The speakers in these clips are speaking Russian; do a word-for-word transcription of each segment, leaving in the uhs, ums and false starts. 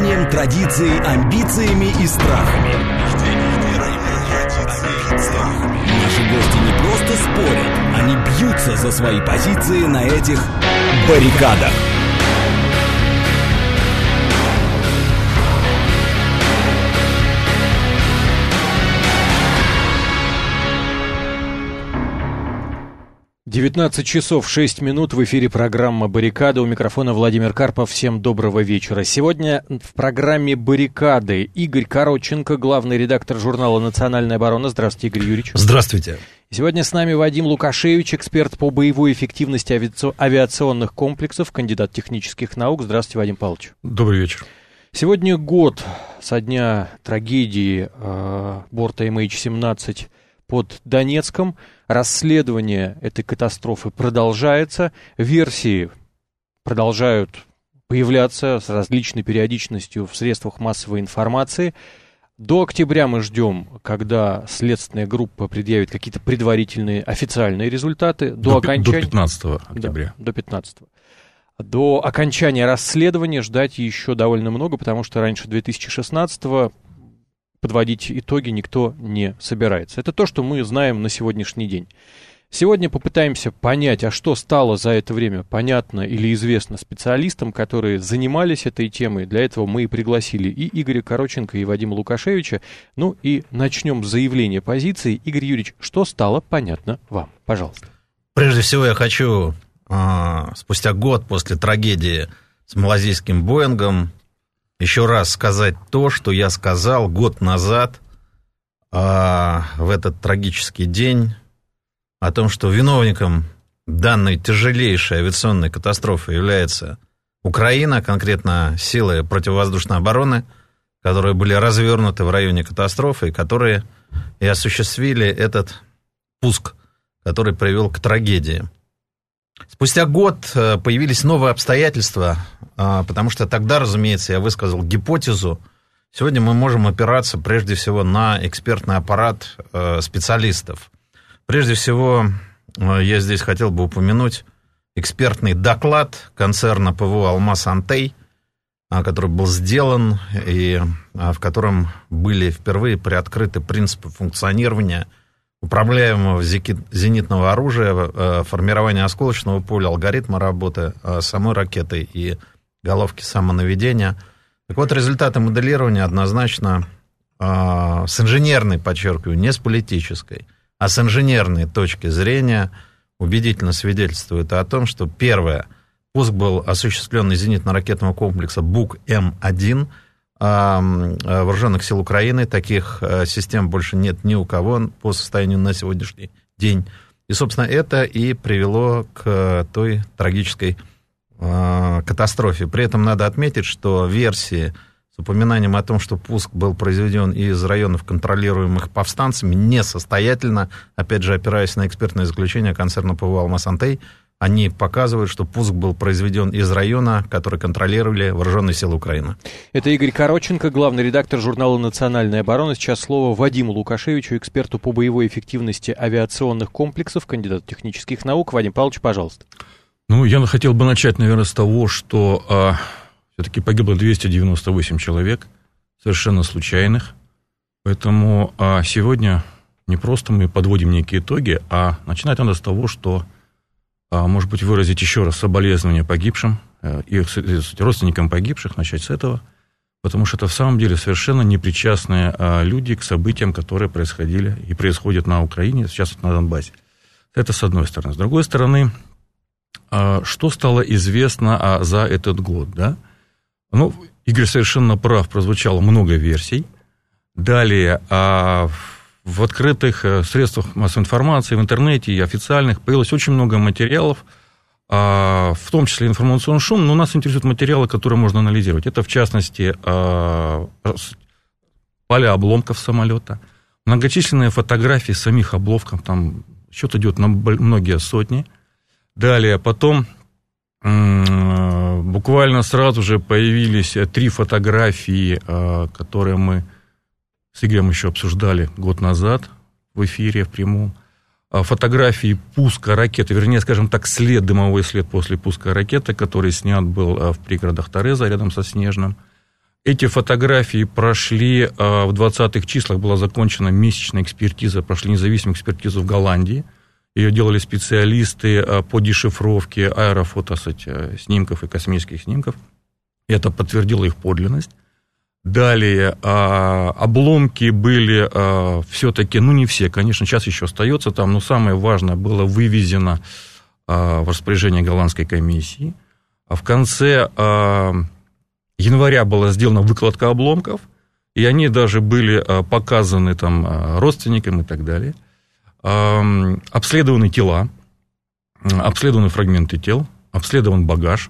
знанием, традицией, амбициями и страхами. Наши гости не просто спорят, они бьются за свои позиции на этих баррикадах. девятнадцать часов шесть минут, в эфире программа «Баррикады». У микрофона Владимир Карпов. Всем доброго вечера. Сегодня в программе «Баррикады» Игорь Коротченко, главный редактор журнала «Национальная оборона». Здравствуйте, Игорь Юрьевич. Здравствуйте. Сегодня с нами Вадим Лукашевич, эксперт по боевой эффективности авиа... авиационных комплексов, кандидат технических наук. Здравствуйте, Вадим Павлович. Добрый вечер. Сегодня год со дня трагедии э, борта эм эйч семнадцать под Донецком. Расследование этой катастрофы продолжается. Версии продолжают появляться с различной периодичностью в средствах массовой информации. До октября мы ждем, когда следственная группа предъявит какие-то предварительные официальные результаты. До, до, окончания... до пятнадцатого октября. Да, до пятнадцатого. До окончания расследования ждать еще довольно много, потому что раньше две тысячи шестнадцатого подводить итоги никто не собирается. Это то, что мы знаем на сегодняшний день. Сегодня попытаемся понять, а что стало за это время понятно или известно специалистам, которые занимались этой темой. Для этого мы и пригласили и Игоря Коротченко, и Вадима Лукашевича. Ну и начнем с заявления позиции. Игорь Юрьевич, что стало понятно вам? Пожалуйста. Прежде всего я хочу, спустя год после трагедии с малазийским Боингом, еще раз сказать то, что я сказал год назад а, в этот трагический день, о том, что виновником данной тяжелейшей авиационной катастрофы является Украина, конкретно силы противовоздушной обороны, которые были развернуты в районе катастрофы и которые и осуществили этот пуск, который привел к трагедии. Спустя год появились новые обстоятельства, потому что тогда, разумеется, я высказал гипотезу. Сегодня мы можем опираться прежде всего на экспертный аппарат специалистов. Прежде всего, я здесь хотел бы упомянуть экспертный доклад концерна ПВО «Алмаз-Антей», который был сделан и в котором были впервые приоткрыты принципы функционирования управляемого зенитного оружия, формирования осколочного поля, алгоритма работы самой ракеты и головки самонаведения. Так вот, результаты моделирования однозначно с инженерной, подчеркиваю, не с политической, а с инженерной точки зрения убедительно свидетельствуют о том, что первое, пуск был осуществлен из зенитно-ракетного комплекса Бук Эм один, Вооруженных сил Украины. Таких систем больше нет ни у кого по состоянию на сегодняшний день. И, собственно, это и привело к той трагической катастрофе. При этом надо отметить, что версии с упоминанием о том, что пуск был произведен из районов, контролируемых повстанцами, несостоятельно. Опять же, опираясь на экспертное заключение концерна ПВО «Алмаз-Антей», они показывают, что пуск был произведен из района, который контролировали вооруженные силы Украины. Это Игорь Коротченко, главный редактор журнала «Национальная оборона». Сейчас слово Вадиму Лукашевичу, эксперту по боевой эффективности авиационных комплексов, кандидату технических наук. Вадим Павлович, пожалуйста. Ну, я хотел бы начать, наверное, с того, что а, все-таки погибло двести девяносто восемь человек, совершенно случайных. Поэтому а, сегодня не просто мы подводим некие итоги, а начинать надо с того, что может быть, выразить еще раз соболезнования погибшим и родственникам погибших, начать с этого, потому что это в самом деле совершенно непричастные люди к событиям, которые происходили и происходят на Украине, сейчас на Донбассе. Это с одной стороны. С другой стороны, что стало известно за этот год, да? Ну, Игорь совершенно прав, прозвучало много версий. Далее, в открытых средствах массовой информации, в интернете и официальных появилось очень много материалов, в том числе информационный шум, но нас интересуют материалы, которые можно анализировать. Это, в частности, поля обломков самолета, многочисленные фотографии самих обломков, там счет идет на многие сотни. Далее, потом буквально сразу же появились три фотографии, которые мы с Игорем еще обсуждали год назад в эфире, в прямом. Фотографии пуска ракеты, вернее, скажем так, след, дымовой след после пуска ракеты, который снят был в пригородах Тореза, рядом со Снежным. Эти фотографии прошли, в двадцатых числах была закончена месячная экспертиза, прошли независимую экспертизу в Голландии. Ее делали специалисты по дешифровке аэрофотоснимков и космических снимков. Это подтвердило их подлинность. Далее, обломки были все-таки, ну не все, конечно, сейчас еще остается там, но самое важное было вывезено в распоряжение голландской комиссии. В конце января была сделана выкладка обломков, и они даже были показаны там родственникам и так далее. Обследованы тела, обследованы фрагменты тел, обследован багаж.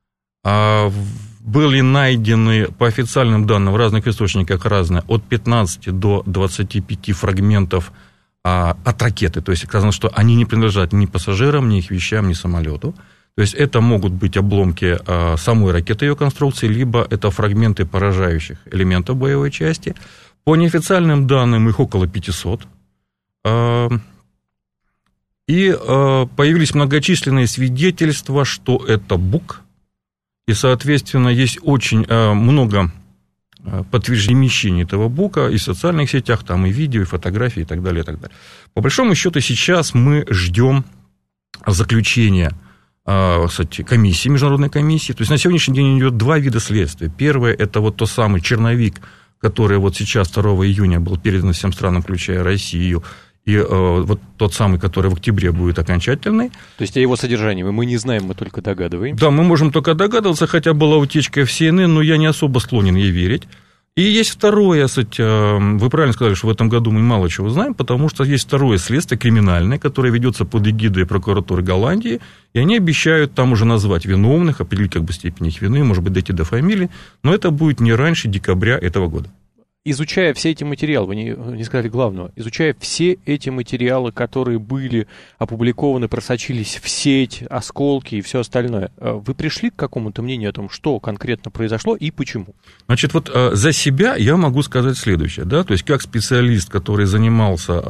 Были найдены, по официальным данным, в разных источниках разные, от пятнадцати до двадцати пяти фрагментов от ракеты. То есть сказано, что они не принадлежат ни пассажирам, ни их вещам, ни самолету. То есть это могут быть обломки самой ракеты, ее конструкции, либо это фрагменты поражающих элементов боевой части. По неофициальным данным их около пятисот. И появились многочисленные свидетельства, что это БУК. И, соответственно, есть очень много подтверждений этого БУКа и в социальных сетях, там и видео, и фотографии, и так далее, и так далее. По большому счету сейчас мы ждем заключения кстати, комиссии, международной комиссии. То есть на сегодняшний день идет два вида следствия. Первое – это вот тот самый черновик, который вот сейчас второго июня был передан всем странам, включая Россию, и э, вот тот самый, который в октябре будет окончательный. То есть о его содержании мы не знаем, мы только догадываемся. Да, мы можем только догадываться, хотя была утечка в Си Эн Эн, но я не особо склонен ей верить. И есть второе, кстати, вы правильно сказали, что в этом году мы мало чего знаем, потому что есть второе следствие криминальное, которое ведется под эгидой прокуратуры Голландии, и они обещают там уже назвать виновных, определить как бы степень их вины, может быть, дойти до фамилии, но это будет не раньше декабря этого года. Изучая все эти материалы, вы не, не сказали главного, изучая все эти материалы, которые были опубликованы, просочились в сеть, осколки и все остальное, вы пришли к какому-то мнению о том, что конкретно произошло и почему? Значит, вот за себя я могу сказать следующее, да, то есть как специалист, который занимался,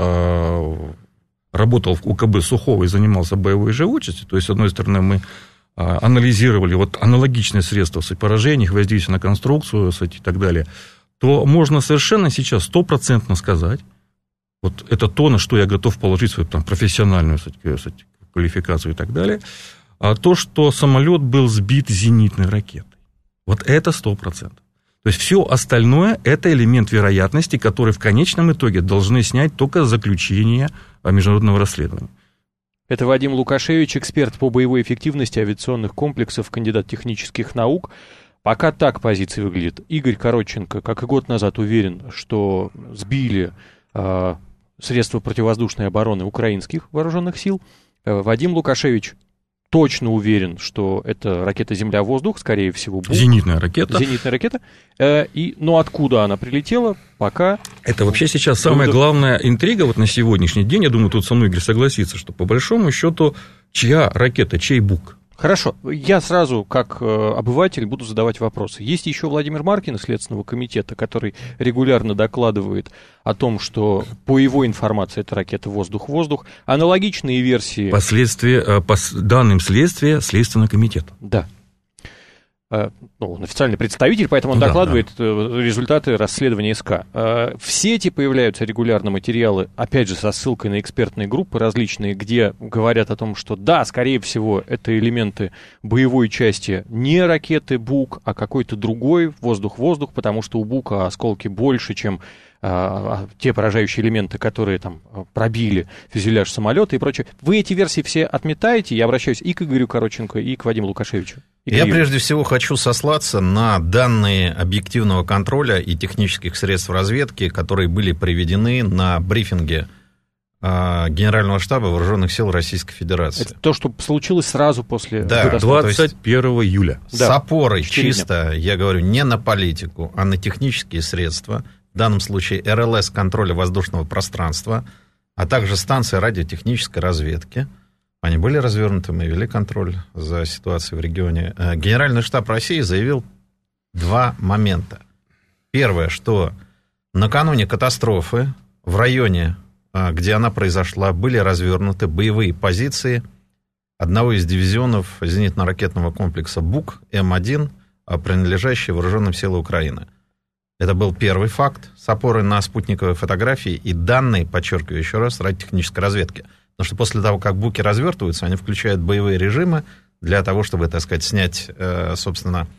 работал в У Ка Бэ Сухого и занимался боевой живучестью, то есть, с одной стороны, мы анализировали вот аналогичные средства поражения, их воздействие на конструкцию и так далее, то можно совершенно сейчас стопроцентно сказать, вот это то, на что я готов положить свою там, профессиональную кстати, квалификацию и так далее, а то, что самолет был сбит зенитной ракетой. Вот это сто процентов. То есть все остальное – это элемент вероятности, который в конечном итоге должны снять только заключение международного расследования. Это Вадим Лукашевич, эксперт по боевой эффективности авиационных комплексов, кандидат технических наук. Пока так позиция выглядит. Игорь Коротченко, как и год назад, уверен, что сбили э, средства противовоздушной обороны украинских вооруженных сил. Э, Вадим Лукашевич точно уверен, что это ракета «Земля-воздух», скорее всего, БУК. Зенитная ракета. Зенитная ракета. Э, и, но откуда она прилетела, пока... Это вообще сейчас самая главная интрига вот на сегодняшний день. Я думаю, тут со мной Игорь согласится, что по большому счету, чья ракета, чей БУК? Хорошо, я сразу, как э, обыватель, буду задавать вопросы. Есть еще Владимир Маркин из Следственного комитета, который регулярно докладывает о том, что по его информации это ракета «Воздух-воздух». Аналогичные версии... Последствия, по данным следствия Следственного комитета. Да. Ну, он официальный представитель, поэтому он да, докладывает да. результаты расследования Эс Ка. В сети появляются регулярно материалы, опять же, со ссылкой на экспертные группы различные, где говорят о том, что да, скорее всего, это элементы боевой части не ракеты БУК, а какой-то другой воздух-воздух, потому что у БУКа осколки больше, чем а, те поражающие элементы, которые там пробили фюзеляж самолета и прочее. Вы эти версии все отметаете? Я обращаюсь и к Игорю Коротченко, и к Вадиму Лукашевичу. Я прежде всего хочу сослаться на данные объективного контроля и технических средств разведки, которые были приведены на брифинге Генерального штаба Вооруженных сил Российской Федерации. Это то, что случилось сразу после... Да, двадцать первого июля. С да, опорой чисто, дня. Я говорю, не на политику, а на технические средства, в данном случае Эр Эл Эс контроля воздушного пространства, а также станция радиотехнической разведки. Они были развернуты, мы вели контроль за ситуацией в регионе. Генеральный штаб России заявил два момента. Первое, что накануне катастрофы в районе, где она произошла, были развернуты боевые позиции одного из дивизионов зенитно-ракетного комплекса БУК Эм один, принадлежащие вооруженным силам Украины. Это был первый факт с опорой на спутниковые фотографии и данные, подчеркиваю еще раз, радиотехнической разведки. Потому что после того, как буки развертываются, они включают боевые режимы для того, чтобы, так сказать, снять, собственно,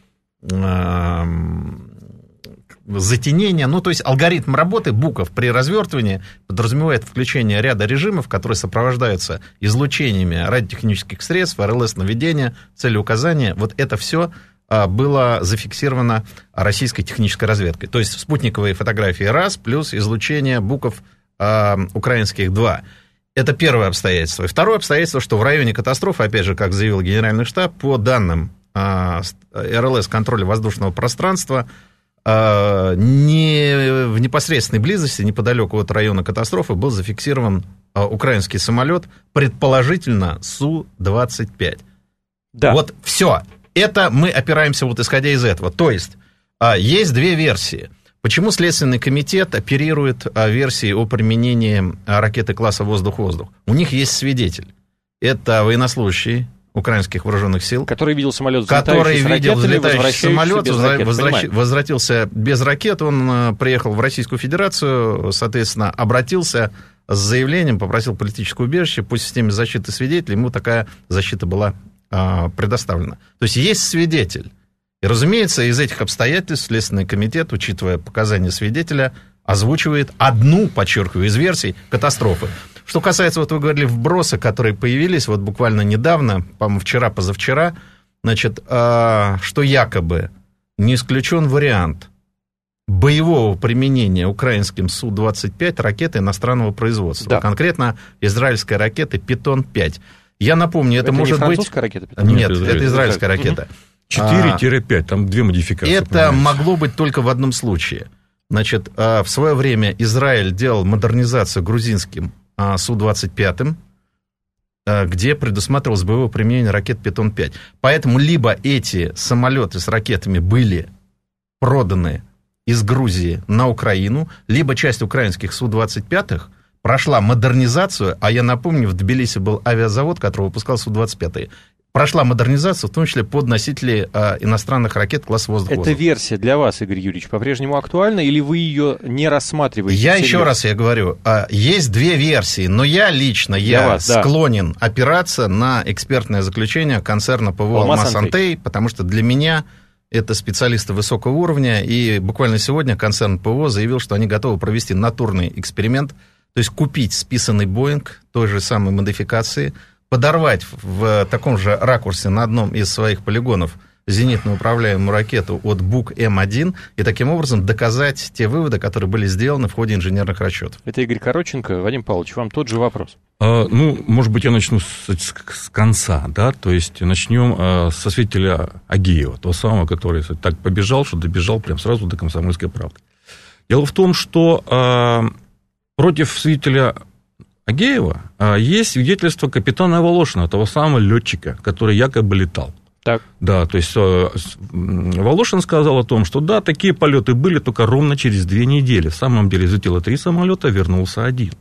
затенение. Ну, то есть алгоритм работы буков при развертывании подразумевает включение ряда режимов, которые сопровождаются излучениями радиотехнических средств, эр эл эс-наведения, целеуказания. Вот это все было зафиксировано российской технической разведкой. То есть спутниковые фотографии раз, плюс излучение букв э, украинских два. Это первое обстоятельство. И второе обстоятельство, что в районе катастрофы, опять же, как заявил Генеральный штаб, по данным э, эр эл эс контроля воздушного пространства, э, не в непосредственной близости, неподалеку от района катастрофы, был зафиксирован э, украинский самолет, предположительно Су двадцать пять. Да. Вот все. Это мы опираемся вот исходя из этого. То есть, есть две версии. Почему Следственный комитет оперирует версией о применении ракеты класса воздух-воздух? У них есть свидетель. Это военнослужащий украинских вооруженных сил, который видел самолет, который видел взлетающий самолет, без ракет, возвращ... возвратился без ракет. Он приехал в Российскую Федерацию, соответственно, обратился с заявлением, попросил политическое убежище. По системе защиты свидетелей ему такая защита была предоставлено. То есть есть свидетель. И, разумеется, из этих обстоятельств Следственный комитет, учитывая показания свидетеля, озвучивает одну, подчеркиваю, из версий катастрофы. Что касается, вот вы говорили, вбросы, которые появились вот буквально недавно, по-моему, вчера-позавчера, значит, что якобы не исключен вариант боевого применения украинским Су двадцать пять ракеты иностранного производства. Да. Конкретно израильской ракеты Питон пять. Я напомню, это, это может не быть... французская ракета? Нет, это, это израильская ракета. четыре пять, там две модификации. Это понимаете. Могло быть только в одном случае. Значит, в свое время Израиль делал модернизацию грузинским Су двадцать пять, где предусматривалось боевое применение ракет Питон пять. Поэтому либо эти самолеты с ракетами были проданы из Грузии на Украину, либо часть украинских Су двадцать пять прошла модернизацию, а я напомню, в Тбилиси был авиазавод, который выпускал Су двадцать пять. Прошла модернизацию, в том числе под носители э, иностранных ракет класса воздух-воздух. Эта версия для вас, Игорь Юрьевич, по-прежнему актуальна, или вы ее не рассматриваете? Я еще раз я говорю, э, есть две версии, но я лично я вас, склонен да. опираться на экспертное заключение концерна ПВО «Алмаз-Антей», потому что для меня это специалисты высокого уровня, и буквально сегодня концерн ПВО заявил, что они готовы провести натурный эксперимент. То есть купить списанный Боинг той же самой модификации, подорвать в таком же ракурсе на одном из своих полигонов зенитно управляемую ракету от Бук Эм один и таким образом доказать те выводы, которые были сделаны в ходе инженерных расчетов. Это Игорь Коротченко. Вадим Павлович, вам тот же вопрос. А, ну, может быть, я начну с, с конца, да, то есть начнем а, со свидетеля Агеева, того самого, который так побежал, что добежал прям сразу до «Комсомольской правды». Дело в том, что а, против свидетеля Агеева а, есть свидетельство капитана Волошина, того самого летчика, который якобы летал. Так. Да, то есть а, Волошин сказал о том, что да, такие полеты были только ровно через две недели. В самом деле взлетело три самолета, вернулся один.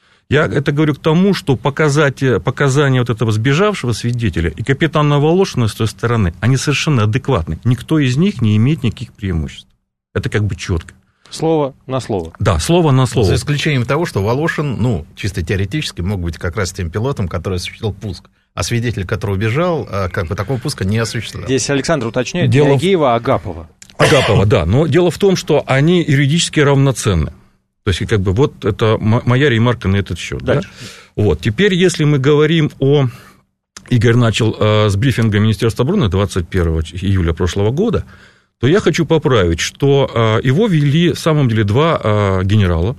Я это говорю к тому, что показать, показания вот этого сбежавшего свидетеля и капитана Волошина с той стороны, они совершенно адекватны. Никто из них не имеет никаких преимуществ. Это как бы четко. Слово на слово. Да, слово на слово. За исключением того, что Волошин, ну, чисто теоретически, мог быть как раз тем пилотом, который осуществил пуск. А свидетель, который убежал, как бы такого пуска не осуществлял. Здесь Александр уточняет, дело не Агеева, а Агапова. Агапова, да. Но дело в том, что они юридически равноценны. То есть, как бы, вот это моя ремарка на этот счет. Да? Вот. Теперь, если мы говорим о... Игорь начал э, с брифинга Министерства обороны двадцать первого июля прошлого года, то я хочу поправить, что э, его вели, в самом деле, два э, генерала,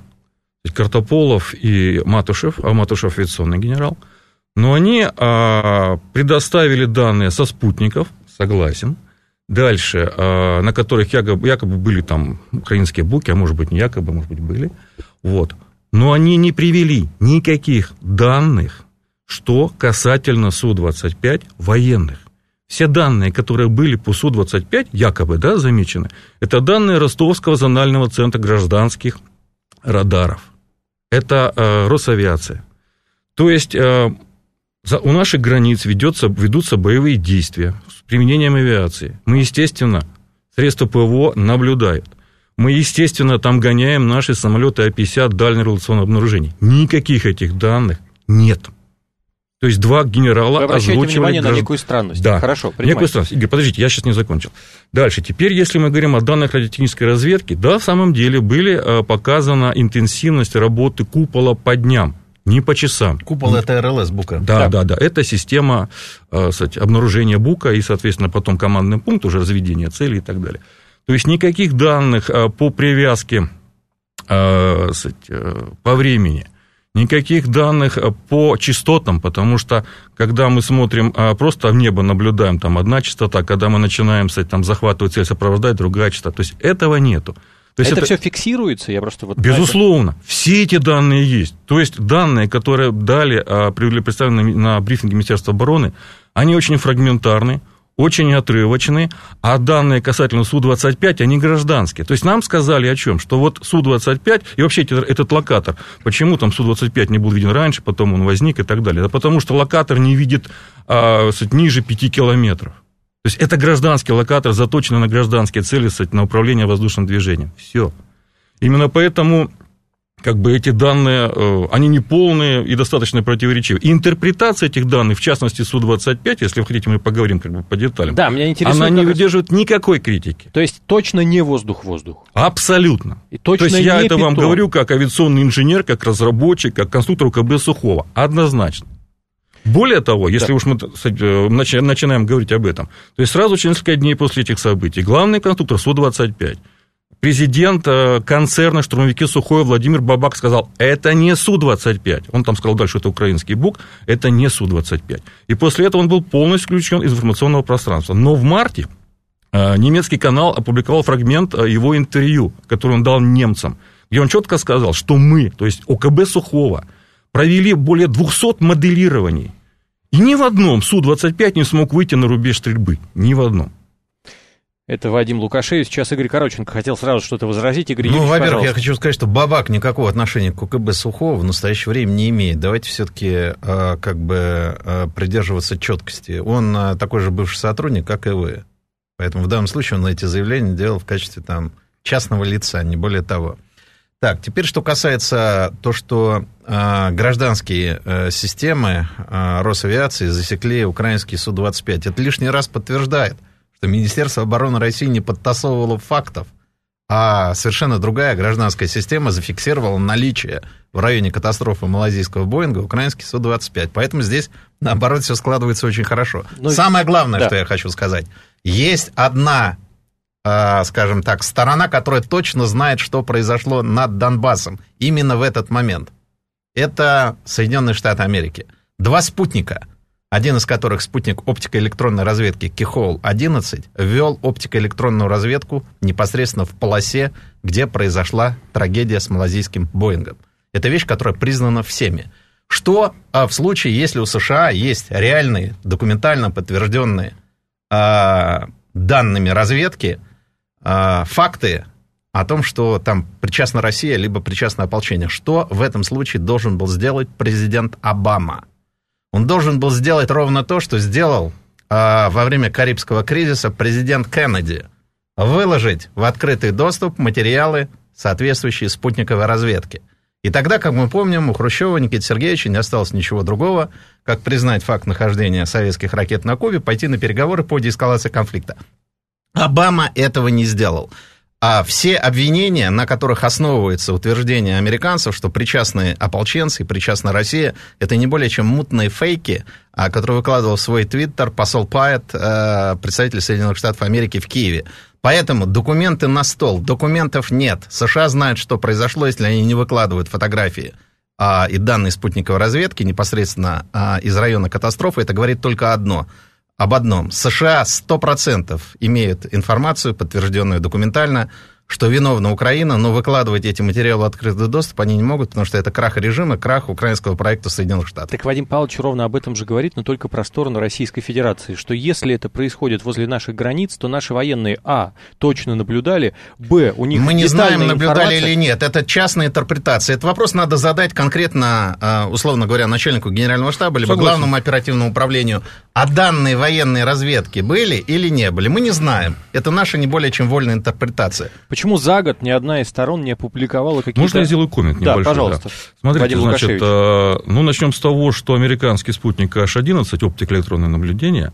Картополов и Матушев, а Матушев авиационный генерал, но они э, предоставили данные со спутников, согласен, дальше, э, на которых якобы, якобы были там украинские буки, а может быть, не якобы, может быть, были, вот, но они не привели никаких данных, что касательно Су двадцать пять военных. Все данные, которые были по Су двадцать пять, якобы, да, замечены, это данные Ростовского зонального центра гражданских радаров. Это э, Росавиация. То есть э, за, у наших границ ведется, ведутся боевые действия с применением авиации. Мы, естественно, средства ПВО наблюдают. Мы, естественно, там гоняем наши самолеты А пятьдесят дальнего радиационного обнаружения. Никаких этих данных нет. То есть два генерала Вы обращаете озвучивали... внимание граждан... на некую странность. Да, хорошо, некую странность. Игорь, подождите, я сейчас не закончил. Дальше. Теперь, если мы говорим о данных радиотехнической разведки, да, в самом деле были показана интенсивность работы купола по дням, не по часам. Купол – это эр эл эс Бука. Да, да, да, да. Это система, кстати, обнаружения Бука и, соответственно, потом командный пункт, уже разведение целей и так далее. То есть никаких данных по привязке, кстати, по времени, никаких данных по частотам, потому что, когда мы смотрим, просто в небо наблюдаем, там одна частота, когда мы начинаем, кстати, там, захватывать цель, сопровождать, другая частота, то есть этого нету. То есть это, это все фиксируется? Я просто вот безусловно, это... все эти данные есть. То есть данные, которые дали, были представлены на брифинге Министерства обороны, они очень фрагментарны, очень отрывочные, а данные касательно Су двадцать пять, они гражданские. То есть нам сказали о чем? Что вот Су двадцать пять, и вообще этот локатор, почему там Су двадцать пять не был виден раньше, потом он возник и так далее? Да потому что локатор не видит а, ниже пяти километров. То есть это гражданский локатор, заточенный на гражданские цели, на управление воздушным движением. Все. Именно поэтому... как бы эти данные, они неполные и достаточно противоречивые. И интерпретация этих данных, в частности, Су двадцать пять, если вы хотите, мы поговорим как бы по деталям, да, меня интересует, она не выдерживает никакой критики. То есть точно не воздух-воздух? Абсолютно. И точно То есть я не это питон. вам говорю как авиационный инженер, как разработчик, как конструктор УКБ Сухого. Однозначно. Более того, если да. уж мы начинаем говорить об этом, то есть сразу через несколько дней после этих событий главный конструктор Су двадцать пять, президент концерна «Штурмовики Сухое» Владимир Бабак сказал, это не Су двадцать пять. Он там сказал дальше, это украинский Бук, это не Су двадцать пять. И после этого он был полностью исключен из информационного пространства. Но в марте немецкий канал опубликовал фрагмент его интервью, который он дал немцам, где он четко сказал, что мы, то есть ОКБ Сухого, провели более двухсот моделирований. И ни в одном Су двадцать пять не смог выйти на рубеж стрельбы. Ни в одном. Это Вадим Лукашевич. Сейчас Игорь Короченко хотел сразу что-то возразить. Игорь ну, Юрьевич, во-первых, пожалуйста. Я хочу сказать, что Бабак никакого отношения к ОКБ Сухого в настоящее время не имеет. Давайте все-таки э, как бы э, придерживаться четкости. Он э, такой же бывший сотрудник, как и вы. Поэтому в данном случае он эти заявления делал в качестве там, частного лица, не более того. Так, теперь, что касается того, что э, гражданские э, системы э, Росавиации засекли украинский Су двадцать пять. Это лишний раз подтверждает, что Министерство обороны России не подтасовывало фактов, а совершенно другая гражданская система зафиксировала наличие в районе катастрофы малайзийского Боинга украинский Су двадцать пять. Поэтому здесь, наоборот, все складывается очень хорошо. Но... Самое главное, да. что я хочу сказать, есть одна... скажем так, сторона, которая точно знает, что произошло над Донбассом именно в этот момент. Это Соединенные Штаты Америки. Два спутника, один из которых спутник оптико-электронной разведки Кихол одиннадцать, ввел оптико-электронную разведку непосредственно в полосе, где произошла трагедия с малайзийским Боингом. Это вещь, которая признана всеми. Что в случае, если у США есть реальные, документально подтвержденные данными разведки, факты о том, что там причастна Россия, либо причастно ополчение. Что в этом случае должен был сделать президент Обама? Он должен был сделать ровно то, что сделал э, во время Карибского кризиса президент Кеннеди. Выложить в открытый доступ материалы, соответствующие спутниковой разведке. И тогда, как мы помним, у Хрущева Никиты Сергеевича не осталось ничего другого, как признать факт нахождения советских ракет на Кубе, пойти на переговоры по деэскалации конфликта. Обама этого не сделал. А все обвинения, на которых основывается утверждение американцев, что причастны ополченцы и причастна Россия, это не более чем мутные фейки, которые выкладывал в свой твиттер посол Пайет, представитель Соединенных Штатов Америки в Киеве. Поэтому документы на стол, документов нет. США знают, что произошло, если они не выкладывают фотографии и данные спутниковой разведки непосредственно из района катастрофы. Это говорит только одно – об одном. США сто процентов имеют информацию, подтвержденную документально, что виновна Украина, но выкладывать эти материалы в открытый доступ они не могут, потому что это крах режима, крах украинского проекта в Соединенных Штатах. Так Вадим Павлович ровно об этом же говорит, но только про сторону Российской Федерации, что если это происходит возле наших границ, то наши военные, а, точно наблюдали, б, у них Мы не знаем, наблюдали информация... или нет, это частная интерпретация. Этот вопрос надо задать конкретно, условно говоря, начальнику генерального штаба, либо Согласен. Главному оперативному управлению А данные военной разведки были или не были, мы не знаем. Это наша не более чем вольная интерпретация. Почему за год ни одна из сторон не опубликовала какие-то... Можно я сделаю коммент небольшой? Да, пожалуйста. Да. Смотрите, Вадим значит, э, ну, начнем с того, что американский спутник аш одиннадцать, оптико-электронное наблюдение,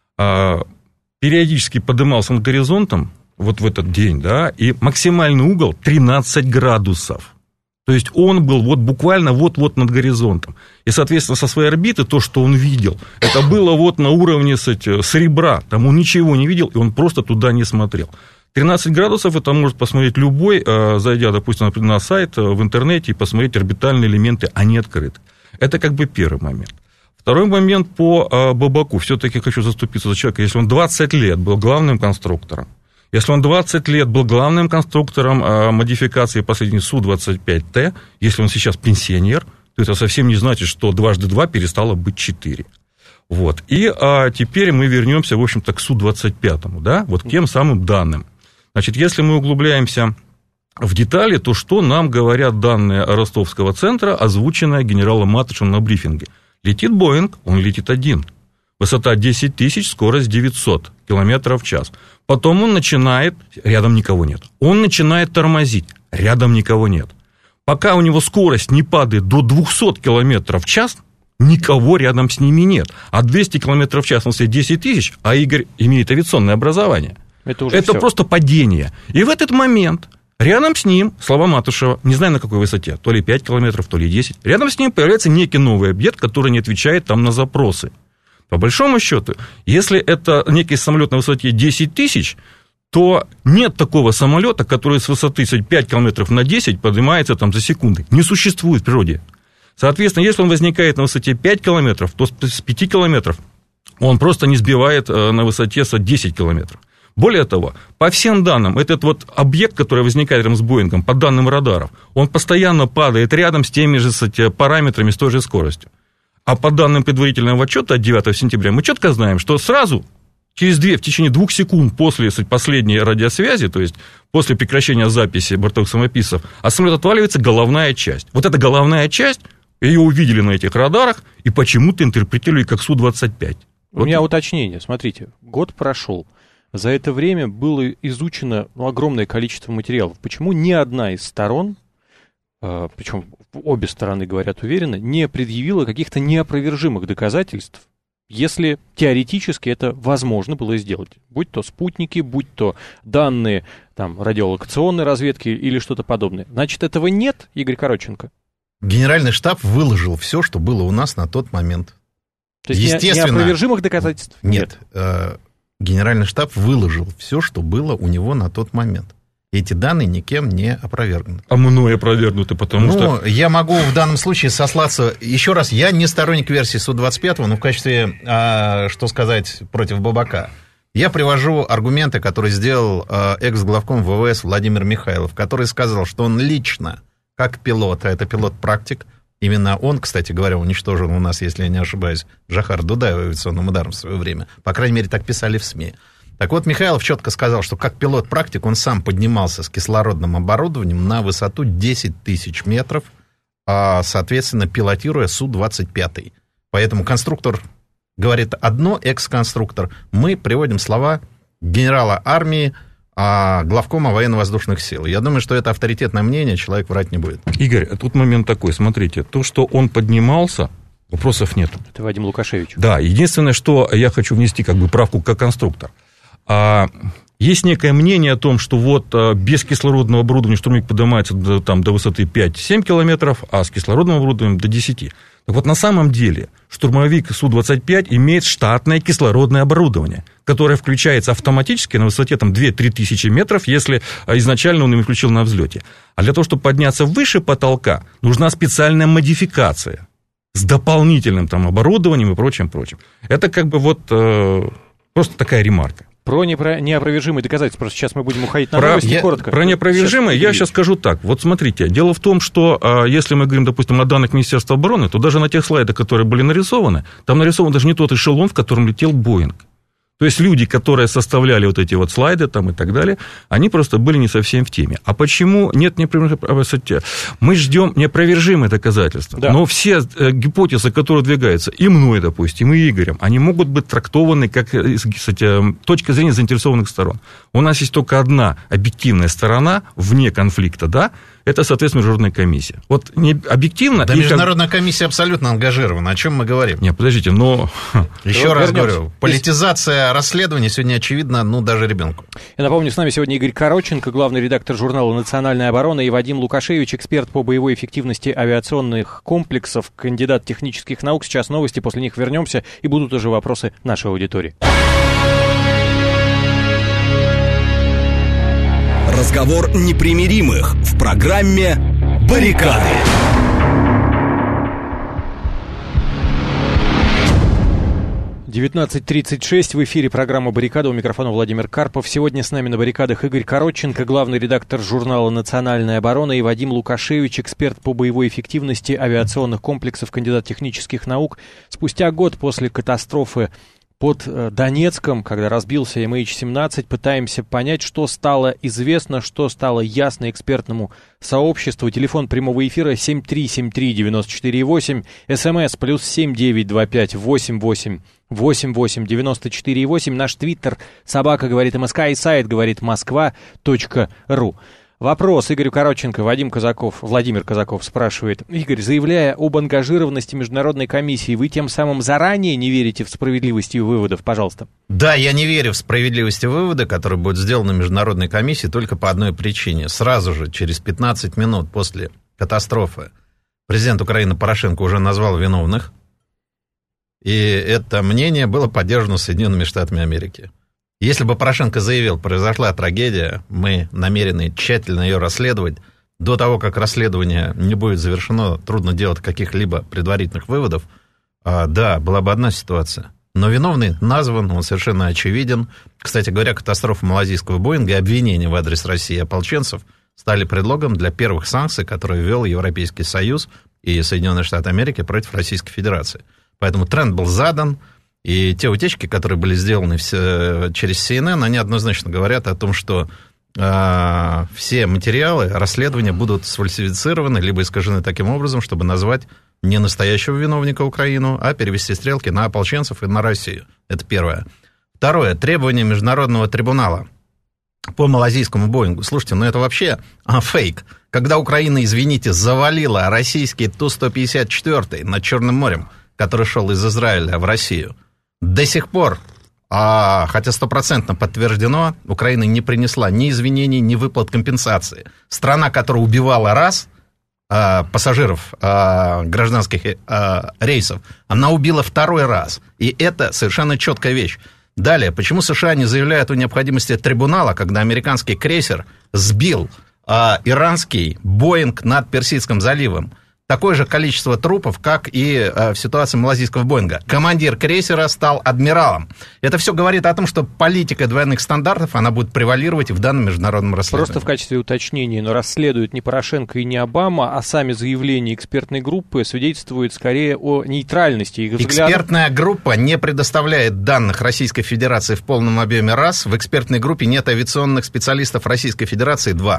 э, периодически поднимался над горизонтом вот в этот день, да, и максимальный угол тринадцать градусов. То есть он был вот буквально вот-вот над горизонтом. И, соответственно, со своей орбиты то, что он видел, это было вот на уровне с, с ребра. Там он ничего не видел, и он просто туда не смотрел. тринадцать градусов это может посмотреть любой, зайдя, допустим, на сайт в интернете и посмотреть орбитальные элементы, они открыты. Это как бы первый момент. Второй момент по Бабаку. Все-таки хочу заступиться за человека. Если он двадцать лет был главным конструктором, если он двадцать лет был главным конструктором а, модификации последней Су двадцать пять Т, если он сейчас пенсионер, то это совсем не значит, что дважды два перестало быть четыре. Вот. И а, теперь мы вернемся, в общем-то, к Су двадцать пять, да, вот к тем самым данным. Значит, если мы углубляемся в детали, то что нам говорят данные Ростовского центра, озвученные генералом Матышевым на брифинге? Летит Боинг, он летит один. Высота десять тысяч, скорость девятьсот километров в час. Потом он начинает, рядом никого нет, он начинает тормозить, рядом никого нет. Пока у него скорость не падает до двухсот километров в час, никого рядом с ними нет. А двести километров в час, он стоит десять тысяч, а Игорь имеет авиационное образование. Это, уже Это просто падение. И в этот момент рядом с ним, слова Матушева, не знаю на какой высоте, то ли пять километров, то ли десять, рядом с ним появляется некий новый объект, который не отвечает там на запросы. По большому счету, если это некий самолет на высоте десять тысяч, то нет такого самолета, который с высоты пять километров на десять поднимается там за секунды. Не существует в природе. Соответственно, если он возникает на высоте пять километров, то с пяти километров он просто не сбивает на высоте десять километров. Более того, по всем данным, этот вот объект, который возникает рядом с Боингом, по данным радаров, он постоянно падает рядом с теми же параметрами, с той же скоростью. А по данным предварительного отчета от девятого сентября мы четко знаем, что сразу, через две, в течение двух секунд после последней радиосвязи, то есть после прекращения записи бортовых самописцев, от самолета отваливается головная часть. Вот эта головная часть, ее увидели на этих радарах и почему-то интерпретировали как Су двадцать пять. У вот. меня уточнение, смотрите, год прошел. За это время было изучено ну, огромное количество материалов. Почему ни одна из сторон, э, причем обе стороны говорят уверенно, не предъявила каких-то неопровержимых доказательств, если теоретически это возможно было сделать? Будь то спутники, будь то данные там, радиолокационной разведки или что-то подобное. Значит, этого нет, Игорь Коротченко? Генеральный штаб выложил все, что было у нас на тот момент. То есть Естественно, неопровержимых доказательств нет? Нет. Генеральный штаб выложил все, что было у него на тот момент. Эти данные никем не опровергнуты. А мной опровергнуты, потому ну, что... я могу в данном случае сослаться... Еще раз, я не сторонник версии Су двадцать пять, но в качестве, а, что сказать, против Бабака. Я привожу аргументы, которые сделал а, экс-главком ВВС Владимир Михайлов, который сказал, что он лично, как пилот, а это пилот-практик, именно он, кстати говоря, уничтожил у нас, если я не ошибаюсь, Джохар Дудаева авиационным ударом в свое время. По крайней мере, так писали в СМИ. Так вот, Михайлов четко сказал, что как пилот-практик он сам поднимался с кислородным оборудованием на высоту десять тысяч метров, соответственно, пилотируя Су двадцать пять. Поэтому конструктор говорит одно, экс-конструктор. Мы приводим слова генерала армии, главкома военно-воздушных сил. Я думаю, что это авторитетное мнение, человек врать не будет. Игорь, тут момент такой, смотрите, то, что он поднимался, вопросов нет. Это Вадим Лукашевич. Да, единственное, что я хочу внести как бы правку как конструктор. А, есть некое мнение о том, что вот без кислородного оборудования штурмовик поднимается до, там, до высоты пять-семь километров, а с кислородным оборудованием до десяти. Так вот, на самом деле, штурмовик Су двадцать пять имеет штатное кислородное оборудование, которое включается автоматически на высоте там, две-три тысячи метров, если изначально он им включил на взлете. А для того, чтобы подняться выше потолка, нужна специальная модификация с дополнительным там, оборудованием и прочим, прочим. Это как бы вот э, просто такая ремарка. Про непро... неопровержимые доказательства, просто сейчас мы будем уходить на про... новости, я... коротко. Про неопровержимые я сейчас скажу так. Вот смотрите, дело в том, что а, если мы говорим, допустим, о данных Министерства обороны, то даже на тех слайдах, которые были нарисованы, там нарисован даже не тот эшелон, в котором летел Боинг. То есть люди, которые составляли вот эти вот слайды там и так далее, они просто были не совсем в теме. А почему нет неопровержимых? Мы ждем неопровержимые доказательства. Да. Но все гипотезы, которые двигаются и мной, допустим, и Игорем, они могут быть трактованы как, кстати, точка зрения заинтересованных сторон. У нас есть только одна объективная сторона вне конфликта, да? Это, соответственно, международная комиссия. Вот не объективно... Да, международная как... комиссия абсолютно ангажирована. О чем мы говорим? Нет, подождите, но... Еще раз говорю, политизация расследования сегодня очевидна, ну, даже ребенку. Я напомню, с нами сегодня Игорь Коротченко, главный редактор журнала «Национальная оборона», и Вадим Лукашевич, эксперт по боевой эффективности авиационных комплексов, кандидат технических наук. Сейчас новости, после них вернемся, и будут уже вопросы нашей аудитории. Разговор непримиримых в программе «Баррикады». девятнадцать тридцать шесть, в эфире программа «Баррикада», у микрофона Владимир Карпов. Сегодня с нами на баррикадах Игорь Коротченко, главный редактор журнала «Национальная оборона», и Вадим Лукашевич, эксперт по боевой эффективности авиационных комплексов, кандидат технических наук. Спустя год после катастрофы под Донецком, когда разбился эм эйч семнадцать, пытаемся понять, что стало известно, что стало ясно экспертному сообществу. Телефон прямого эфира семь три семь три девять четыре восемь, смс плюс семь девять два пять восемь восемь восемь восемь девяносто четыре восемь, наш твиттер собака говорит МСК и сайт говорит москва точка ру. Вопрос Игорю Коротченко. Вадим Казаков, Владимир Казаков спрашивает. Игорь, заявляя об ангажированности международной комиссии, вы тем самым заранее не верите в справедливость ее выводов? Пожалуйста. Да, я не верю в справедливость вывода, который будет сделан международной комиссией только по одной причине. Сразу же, через пятнадцать минут после катастрофы, президент Украины Порошенко уже назвал виновных. И это мнение было поддержано Соединенными Штатами Америки. Если бы Порошенко заявил, произошла трагедия, мы намерены тщательно ее расследовать, до того, как расследование не будет завершено, трудно делать каких-либо предварительных выводов, а, да, была бы одна ситуация. Но виновный назван, он совершенно очевиден. Кстати говоря, катастрофа малазийского Боинга и обвинения в адрес России и ополченцев стали предлогом для первых санкций, которые ввел Европейский Союз и Соединенные Штаты Америки против Российской Федерации. Поэтому тренд был задан. И те утечки, которые были сделаны все, через си эн эн, они однозначно говорят о том, что э, все материалы расследования будут сфальсифицированы, либо искажены таким образом, чтобы назвать не настоящего виновника Украину, а перевести стрелки на ополченцев и на Россию. Это первое. Второе. Требование Международного трибунала по малазийскому Боингу. Слушайте, ну это вообще а, фейк. Когда Украина, извините, завалила российский Ту сто пятьдесят четыре над Черным морем, который шел из Израиля в Россию, до сих пор, а, хотя стопроцентно подтверждено, Украина не принесла ни извинений, ни выплат компенсации. Страна, которая убивала раз а, пассажиров а, гражданских а, рейсов, она убила второй раз. И это совершенно четкая вещь. Далее, почему США не заявляют о необходимости трибунала, когда американский крейсер сбил а, иранский Боинг над Персидским заливом? Такое же количество трупов, как и э, в ситуации малазийского Боинга. Командир крейсера стал адмиралом. Это все говорит о том, что политика двойных стандартов, она будет превалировать и в данном международном расследовании. Просто в качестве уточнения, но расследуют не Порошенко и не Обама, а сами заявления экспертной группы свидетельствуют скорее о нейтральности их взглядов. Экспертная группа не предоставляет данных Российской Федерации в полном объеме раз. В экспертной группе нет авиационных специалистов Российской Федерации два.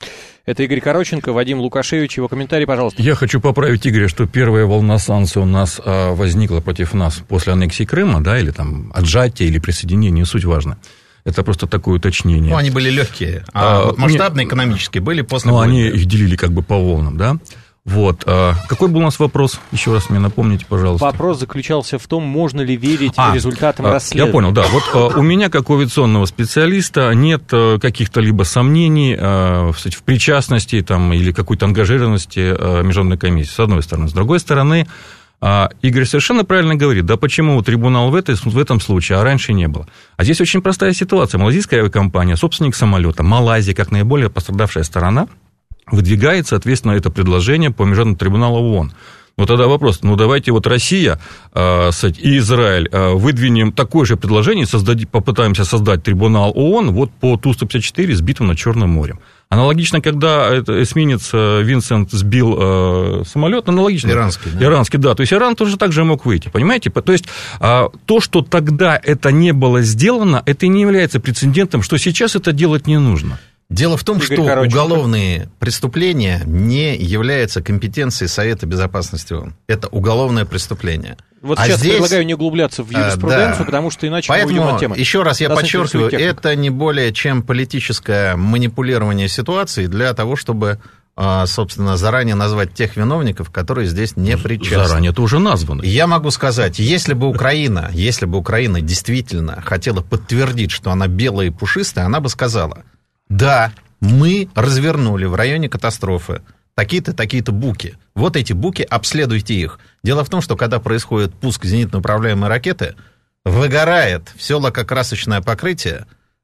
Это Игорь Коротченко, Вадим Лукашевич. Его комментарий, пожалуйста. Я хочу поправить Игоря, что первая волна санкций у нас а, возникла против нас после аннексии Крыма, да, или там отжатия, или присоединения, не суть важно. Это просто такое уточнение. Ну, они были легкие, а, а вот масштабные не, экономические были после. Ну, они их делили как бы по волнам, да. Вот. А какой был у нас вопрос? Еще раз мне напомните, пожалуйста. Вопрос заключался в том, можно ли верить а, результатам а, расследования. Я понял, да. Вот а, у меня, как у авиационного специалиста, нет а, каких-то либо сомнений а, в, в причастности там, или какой-то ангажированности а, международной комиссии, с одной стороны. С другой стороны, а, Игорь совершенно правильно говорит, да почему трибунал в, этой, в этом случае, а раньше не было. А здесь очень простая ситуация. Малазийская авиакомпания, собственник самолета, Малайзия, как наиболее пострадавшая сторона, выдвигает, соответственно, это предложение по Международному трибуналу ООН. Вот тогда вопрос, ну давайте вот Россия э, и Израиль э, выдвинем такое же предложение, создать, попытаемся создать трибунал ООН вот по Ту сто пятьдесят четыре, сбитым над Черным морем. Аналогично, когда это эсминец Винсент сбил э, самолет, аналогично. Иранский, да. Иранский, да. То есть Иран тоже так же мог выйти, понимаете? То есть э, то, что тогда это не было сделано, это не является прецедентом, что сейчас это делать не нужно. Дело в том, Игорь что Короченко. уголовные преступления не являются компетенцией Совета Безопасности ООН. Это уголовное преступление. Вот а сейчас здесь, предлагаю не углубляться в юриспруденцию, а, да. потому что иначе Поэтому, мы уйдем от темы. еще раз я Нас подчеркиваю, интересует техника. это не более чем политическое манипулирование ситуацией для того, чтобы, собственно, заранее назвать тех виновников, которые здесь не причастны. Заранее это уже названо. Я могу сказать, если бы Украина, если бы Украина действительно хотела подтвердить, что она белая и пушистая, она бы сказала, да, мы развернули в районе катастрофы такие-то, такие-то буки. Вот эти буки, обследуйте их. Дело в том, что когда происходит пуск зенитно-управляемой ракеты, выгорает все лакокрасочное покрытие,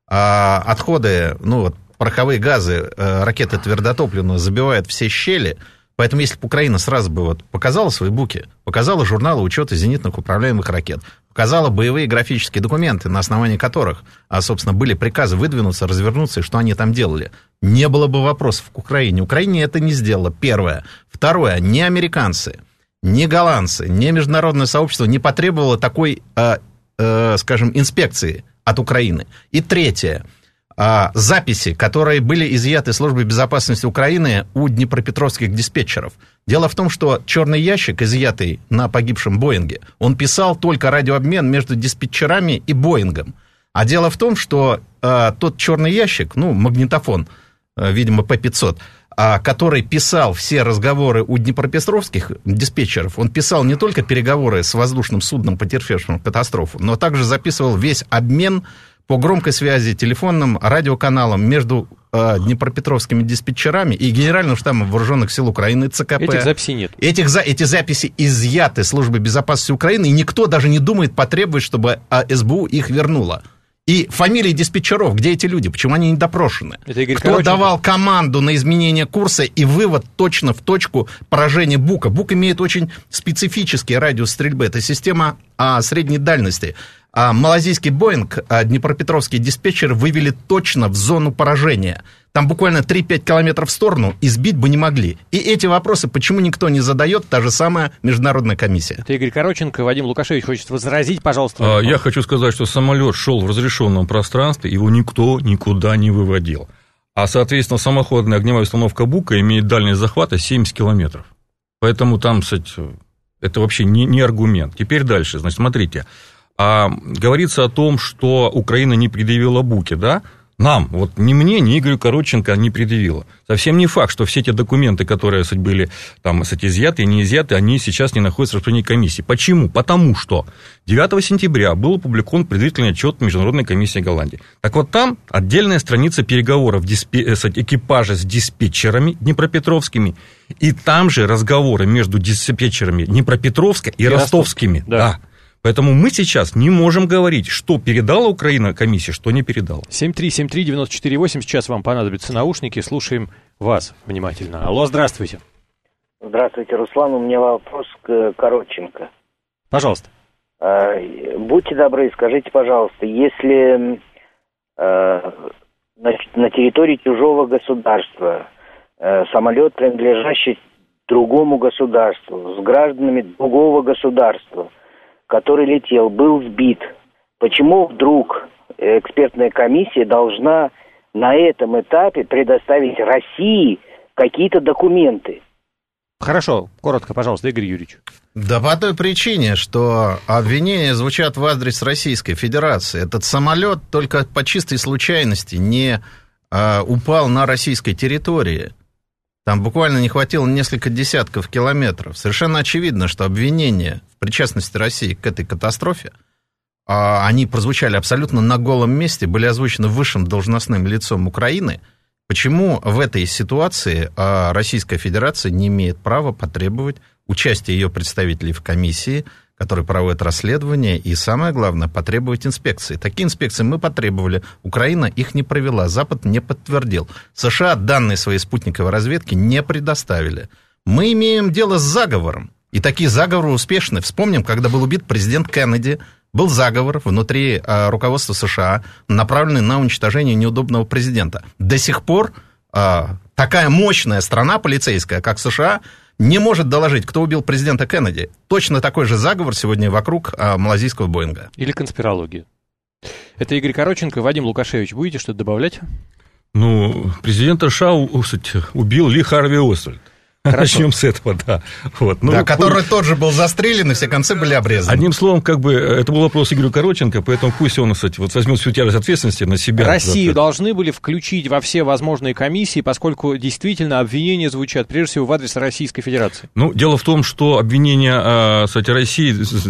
а отходы, ну вот, пороховые газы ракеты твердотопливные забивают все щели. Поэтому если бы Украина сразу бы вот показала свои буки, показала журналы учета зенитных управляемых ракет, показала боевые графические документы, на основании которых, а, собственно, были приказы выдвинуться, развернуться, и что они там делали, не было бы вопросов к Украине. Украине это не сделало, первое. Второе, ни американцы, ни голландцы, ни международное сообщество не потребовало такой, э, э, скажем, инспекции от Украины. И третье. Записи, которые были изъяты Службой безопасности Украины у днепропетровских диспетчеров. Дело в том, что черный ящик, изъятый на погибшем Боинге, он писал только радиообмен между диспетчерами и Боингом. А дело в том, что э, тот черный ящик, ну, магнитофон, э, видимо, Пэ пятьсот, э, который писал все разговоры у днепропетровских диспетчеров, он писал не только переговоры с воздушным судном, потерпевшим катастрофу, но также записывал весь обмен по громкой связи, телефонным, радиоканалам между э, днепропетровскими диспетчерами и Генеральным штабом Вооруженных сил Украины, Цэ Ка Пэ. Этих записей нет. Этих, эти записи изъяты Службой безопасности Украины, и никто даже не думает потребовать, чтобы Эс Бэ У их вернула. И фамилии диспетчеров, где эти люди, почему они не допрошены? Это Игорь Кто Короченко. давал команду на изменение курса и вывод точно в точку поражения Бука? Бук имеет очень специфический радиус стрельбы. Это система а, средней дальности. А малазийский Боинг, а, днепропетровские диспетчеры вывели точно в зону поражения. Там буквально три-пять километров в сторону, и сбить бы не могли. И эти вопросы, почему никто не задает, та же самая международная комиссия. Это Игорь Короченко. Вадим Лукашевич хочет возразить, пожалуйста. Я хочу сказать, что самолет шел в разрешенном пространстве, его никто никуда не выводил. А, соответственно, самоходная огневая установка Бука имеет дальность захвата семьдесят километров. Поэтому там, кстати, это вообще не, не аргумент. Теперь дальше. Значит, смотрите. А, говорится о том, что Украина не предъявила Буки, да? Нам, вот ни мне, ни Игорю Короченко не предъявила. Совсем не факт, что все эти документы, которые, кстати, были там, кстати, изъяты и не изъяты, они сейчас не находятся в распоряжении комиссии. Почему? Потому что девятого сентября был опубликован предварительный отчет Международной комиссии Голландии. Так вот там отдельная страница переговоров диспе... экипажа с диспетчерами днепропетровскими, и там же разговоры между диспетчерами Днепропетровска и, и ростовскими. Ростов. Да. Да. Поэтому мы сейчас не можем говорить, что передала Украина комиссии, что не передала. семь три семь три девять четыре восемь. Сейчас вам понадобятся наушники. Слушаем вас внимательно. Алло, здравствуйте. Здравствуйте, Руслан. У меня вопрос к Коротченко. Пожалуйста. Будьте добры, скажите, пожалуйста, если на территории чужого государства самолет, принадлежащий другому государству, с гражданами другого государства, который летел, был сбит, почему вдруг экспертная комиссия должна на этом этапе предоставить России какие-то документы? Хорошо, коротко, пожалуйста, Игорь Юрьевич. Да по той причине, что обвинения звучат в адрес Российской Федерации. Этот самолет только по чистой случайности не а, упал на российской территории. Там буквально не хватило несколько десятков километров. Совершенно очевидно, что обвинения в причастности России к этой катастрофе, они прозвучали абсолютно на голом месте, были озвучены высшим должностным лицом Украины. Почему в этой ситуации Российская Федерация не имеет права потребовать участия ее представителей в комиссии, которые проводят расследование, и, самое главное, потребовать инспекции. Такие инспекции мы потребовали. Украина их не провела, Запад не подтвердил. США данные своей спутниковой разведки не предоставили. Мы имеем дело с заговором. И такие заговоры успешны. Вспомним, когда был убит президент Кеннеди, был заговор внутри а, руководства США, направленный на уничтожение неудобного президента. До сих пор а, такая мощная страна полицейская, как США, не может доложить, кто убил президента Кеннеди. Точно такой же заговор сегодня вокруг а, малазийского Боинга. Или конспирология. Это Игорь Короченко. Вадим Лукашевич, будете что-то добавлять? Ну, президента США, кстати, убил Ли Харви Освальд. Начнем с этого, да. Вот. Ну, да, который тот же был застрелен, и все концы были обрезаны. Одним словом, как бы, это был вопрос Игорю Короченко, поэтому пусть он, кстати, вот возьмет всю тяжесть ответственности на себя. Россию должны были включить во все возможные комиссии, поскольку действительно обвинения звучат, прежде всего, в адрес Российской Федерации. Ну, дело в том, что обвинения, кстати, России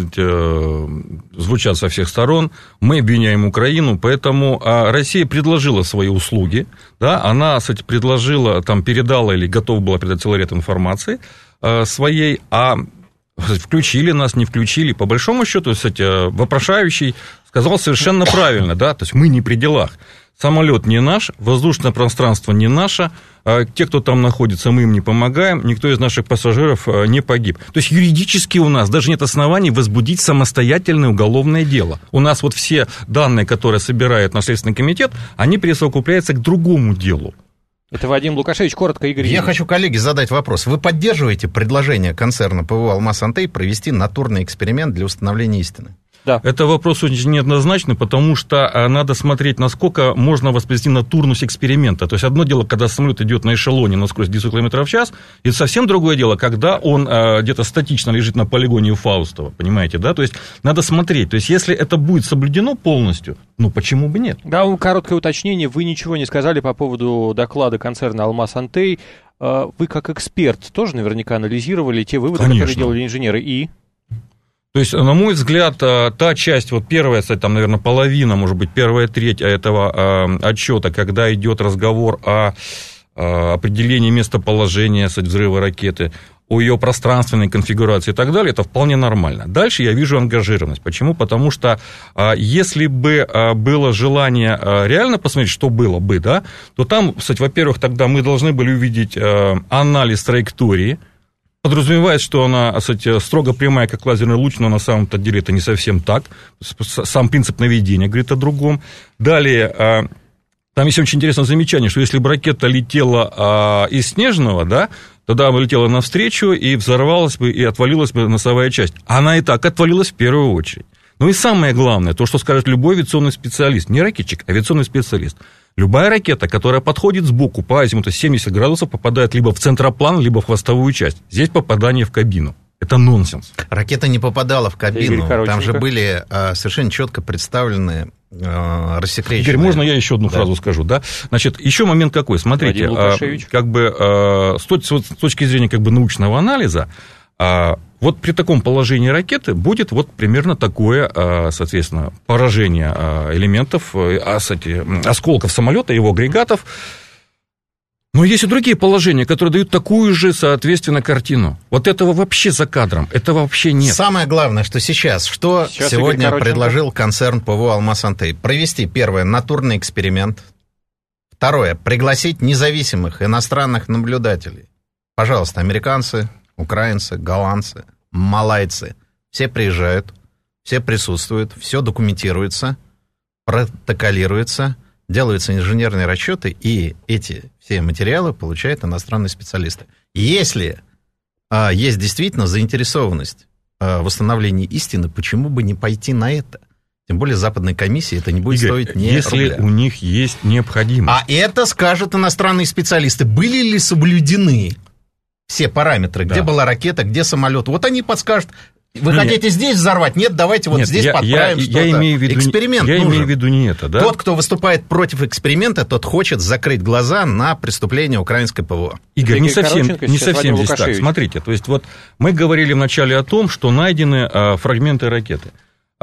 звучат со всех сторон, мы обвиняем Украину, поэтому Россия предложила свои услуги, да, она, кстати, предложила, там, передала или готова была передать целый ряд информации э, своей, а включили нас, не включили. По большому счету, кстати, вопрошающий сказал совершенно правильно, да, то есть мы не при делах. Самолет не наш, воздушное пространство не наше, э, те, кто там находится, мы им не помогаем, никто из наших пассажиров э, не погиб. То есть юридически у нас даже нет оснований возбудить самостоятельное уголовное дело. У нас вот все данные, которые собирает Следственный комитет, они присовокупляются к другому делу. Это Вадим Лукашевич, коротко, Игорь. Я хочу, коллеги, задать вопрос. Вы поддерживаете предложение концерна ПВО «Алмаз-Антей» провести натурный эксперимент для установления истины? Да. Это вопрос очень неоднозначный, потому что надо смотреть, насколько можно воспроизвести натурность эксперимента. То есть одно дело, когда самолет идет на эшелоне на скорости десять километров в час, и совсем другое дело, когда он где-то статично лежит на полигоне у Фаустова, понимаете, да? То есть надо смотреть. То есть если это будет соблюдено полностью, ну почему бы нет? Да, короткое уточнение. Вы ничего не сказали по поводу доклада концерна «Алмаз-Антей». Вы как эксперт тоже наверняка анализировали те выводы, Конечно. которые делали инженеры, и... То есть, на мой взгляд, та часть, вот первая, кстати, там, наверное, половина, может быть, первая треть этого отчета, когда идет разговор о определении местоположения, кстати, взрыва ракеты, о ее пространственной конфигурации и так далее, это вполне нормально. Дальше я вижу ангажированность. Почему? Потому что если бы было желание реально посмотреть, что было бы, да, то там, кстати, во-первых, тогда мы должны были увидеть анализ траектории. Подразумевает, что она, кстати, строго прямая, как лазерный луч, но на самом-то деле это не совсем так. Сам принцип наведения говорит о другом. Далее, там есть очень интересное замечание, что если бы ракета летела из Снежного, да, тогда бы летела навстречу и взорвалась бы, и отвалилась бы носовая часть. Она и так отвалилась в первую очередь. Ну и самое главное, то, что скажет любой авиационный специалист, не ракетчик, а авиационный специалист. Любая ракета, которая подходит сбоку по азимуту семьдесят градусов, попадает либо в центроплан, либо в хвостовую часть. Здесь попадание в кабину. Это нонсенс. Ракета не попадала в кабину. Там же были а, совершенно четко представлены а, рассекреченные... Игорь, можно я еще одну да. фразу скажу? Да? Значит, еще момент какой. Смотрите, а, как бы, а, с, точки, с точки зрения как бы, научного анализа, а, вот при таком положении ракеты будет вот примерно такое, соответственно, поражение элементов, осколков самолета, его агрегатов. Но есть и другие положения, которые дают такую же, соответственно, картину. Вот этого вообще за кадром, этого вообще нет. Самое главное, что сейчас, что сейчас сегодня предложил концерн ПВО «Алмаз-Антей»? Провести, первое, натурный эксперимент. Второе, пригласить независимых иностранных наблюдателей. Пожалуйста, американцы, украинцы, голландцы, малайцы. Все приезжают, все присутствуют, все документируется, протоколируется, делаются инженерные расчеты, и эти все материалы получают иностранные специалисты. Если а, есть действительно заинтересованность а, в восстановлении истины, почему бы не пойти на это? Тем более западной комиссии это не будет Игорь, стоить ни если рубля. У них есть необходимость. А это скажут иностранные специалисты. Были ли соблюдены все параметры, где да. была ракета, где самолет. Вот они подскажут, вы нет. хотите здесь взорвать? Нет, давайте вот нет, здесь я, подправим я, что-то. Я имею в виду, Эксперимент я нужен. имею в виду не это, да? Тот, кто выступает против эксперимента, тот хочет закрыть глаза на преступление украинской ПВО. Игорь, не совсем, не совсем здесь так. Смотрите, то есть вот мы говорили вначале о том, что найдены а, фрагменты ракеты.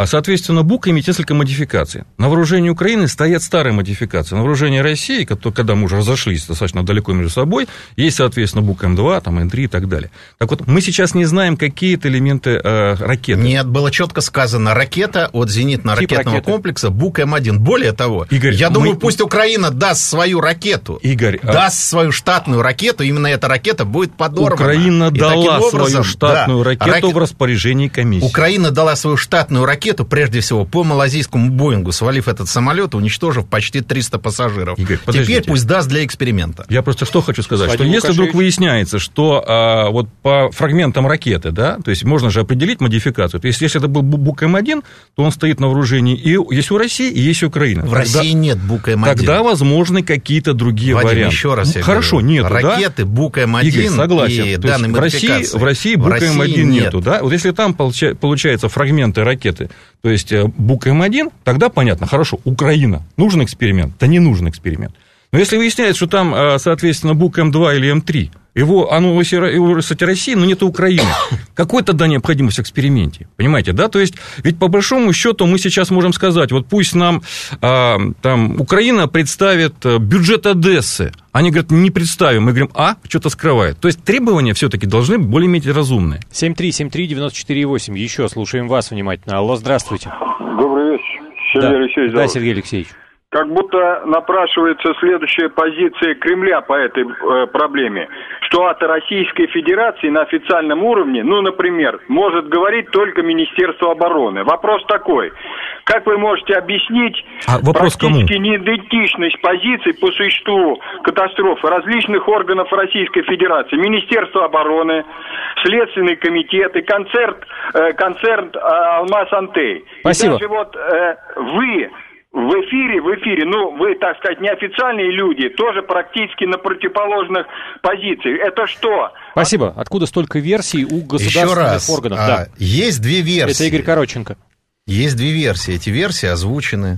А, соответственно, Бук имеет несколько модификаций. На вооружении Украины стоят старые модификации. На вооружении России, когда мы уже разошлись достаточно далеко между собой, есть, соответственно, Бук М два, там, М три и так далее. Так вот, мы сейчас не знаем какие-то элементы э, ракеты. Нет, было четко сказано, ракета от зенитно-ракетного Тип комплекса Бук М один. Более того, Игорь, я мы... думаю, пусть Украина даст свою ракету, Игорь, даст а... свою штатную ракету, именно эта ракета будет подорвана. Украина и дала образом, свою штатную да, ракету рак... в распоряжении комиссии. Украина дала свою штатную ракету, прежде всего, по малазийскому Боингу, свалив этот самолет, уничтожив почти триста пассажиров. Игорь, теперь пусть даст для эксперимента. Я просто что хочу сказать, Владимир что если Лукашевич. вдруг выясняется, что а, вот по фрагментам ракеты, да, то есть можно же определить модификацию, то есть если это был Бук М один, то он стоит на вооружении и есть у России, и есть у Украины. В тогда, России нет Бук М один. Тогда возможны какие-то другие Вадим, варианты. еще раз я Хорошо, говорю, нету, ракеты да? Бук М один Игорь, согласен. и то данной есть в России, в России Бук М один нет. нету, да? Вот если там получа, получается фрагменты ракеты, то есть Бук М один, тогда понятно, хорошо, Украина, нужен эксперимент? Да не нужен эксперимент. Но если выясняется, что там, соответственно, Бук М два или М три, его, оно, кстати, России, но нет Украины. Какой тогда необходимость в эксперименте? Понимаете, да? То есть, ведь по большому счету мы сейчас можем сказать, вот пусть нам а, там Украина представит бюджет Одессы. Они говорят, не представим. Мы говорим, а, что-то скрывает. То есть, требования все-таки должны более-менее разумные. семь три семь три девять четыре восемь. Еще слушаем вас внимательно. Алло, здравствуйте. Добрый вечер, Сергей да. Алексеевич. Да, Сергей Алексеевич. Как будто напрашивается следующая позиция Кремля по этой э, проблеме, что от Российской Федерации на официальном уровне, ну, например, может говорить только Министерство обороны. Вопрос такой, как вы можете объяснить а практически неидентичность позиций по существу катастрофы различных органов Российской Федерации, Министерство обороны, Следственный комитет и концерт, э, концерн э, Алмаз-Антей. Спасибо. И даже вот э, вы... В эфире, в эфире, ну, вы, так сказать, неофициальные люди, тоже практически на противоположных позициях. Это что? Спасибо. Откуда столько версий у государственных Еще раз, органов? А, да. Есть две версии. Это Игорь Короченко. Есть две версии. Эти версии озвучены.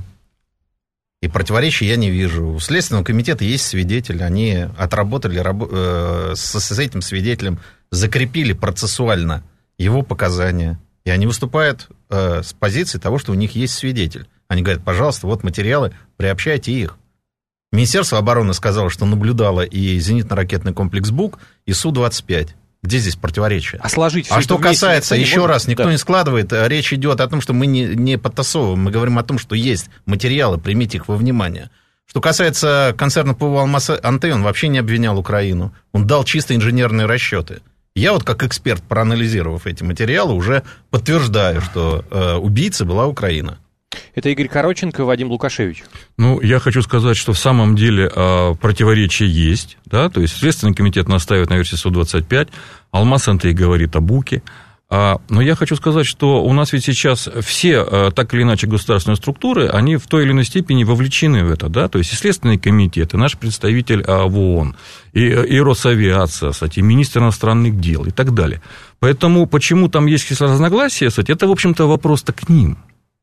И противоречий я не вижу. У Следственного комитета есть свидетель. Они отработали рабо- э, с, с этим свидетелем, закрепили процессуально его показания. И они выступают э, с позиции того, что у них есть свидетель. Они говорят, пожалуйста, вот материалы, приобщайте их. Министерство обороны сказало, что наблюдало и зенитно-ракетный комплекс Бук, и Су двадцать пять. Где здесь противоречие? А сложить все А это что вместе касается, никто не еще может? раз, никто да. не складывает, речь идет о том, что мы не, не подтасовываем, мы говорим о том, что есть материалы, примите их во внимание. Что касается концерна ПВО «Алмаз-Антей», он вообще не обвинял Украину, он дал чисто инженерные расчеты. Я вот как эксперт, проанализировав эти материалы, уже подтверждаю, что э, убийцей была Украина. Это Игорь Короченко, Вадим Лукашевич. Ну, я хочу сказать, что в самом деле э, противоречия есть, да, то есть Следственный комитет настаивает на версии Су двадцать пять, Алмаз-Антей говорит о Буке, а, но я хочу сказать, что у нас ведь сейчас все, э, так или иначе, государственные структуры, они в той или иной степени вовлечены в это, да, то есть и Следственный комитет, и наш представитель э, в ООН, и, и Росавиация, кстати, и министр иностранных дел и так далее. Поэтому почему там есть разногласия, кстати, это, в общем-то, вопрос-то к ним.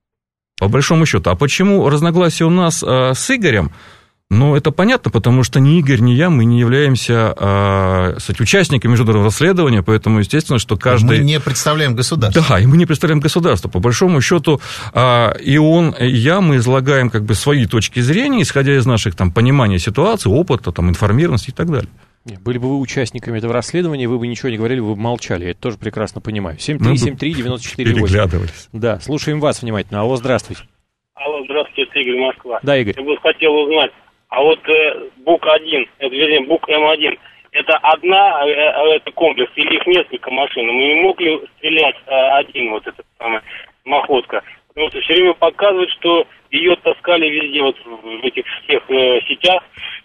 По большому счету. А почему разногласия у нас а, с Игорем? Ну, это понятно, потому что ни Игорь, ни я, мы не являемся а, кстати, участниками международного расследования, поэтому, естественно, что каждый... Мы не представляем государство. Да, и мы не представляем государство. По большому счету, а, и он, и я, мы излагаем как бы свои точки зрения, исходя из наших там понимания ситуации, опыта, там, информированности и так далее. Были бы вы участниками этого расследования, вы бы ничего не говорили, вы бы молчали. Я это тоже прекрасно понимаю. семь три семь три девять четыре восемь. Переглядывались. Да, слушаем вас внимательно. Алло, здравствуйте. Алло, здравствуйте, это Игорь, Москва. Да, Игорь. Я бы хотел узнать, а вот э, Бук один, это, вернее, Бук М один, это одна, э, это комплекс, или их несколько машин? Мы не могли стрелять э, один, вот этот самый, самоходка? Потому что все время показывают, что ее таскали везде, вот в этих всех э, сетях